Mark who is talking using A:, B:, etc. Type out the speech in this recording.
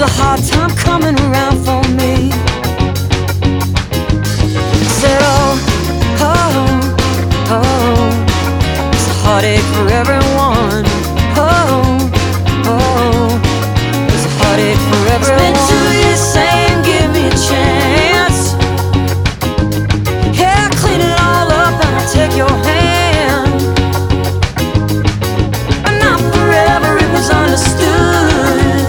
A: a hard time coming around for me. Said, oh, oh, oh, it's a heartache for everyone. Oh, oh, it's a heartache for everyone.